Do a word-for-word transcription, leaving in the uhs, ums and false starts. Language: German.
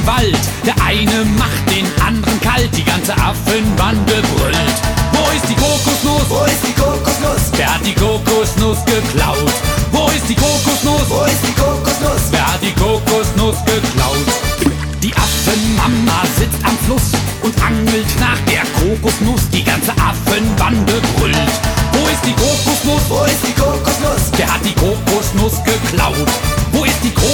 im Wald. Der eine macht den anderen kalt, die ganze Affenbande brüllt. Wo ist die Kokosnuss? Wo ist die Kokosnuss? Wer hat die Kokosnuss geklaut?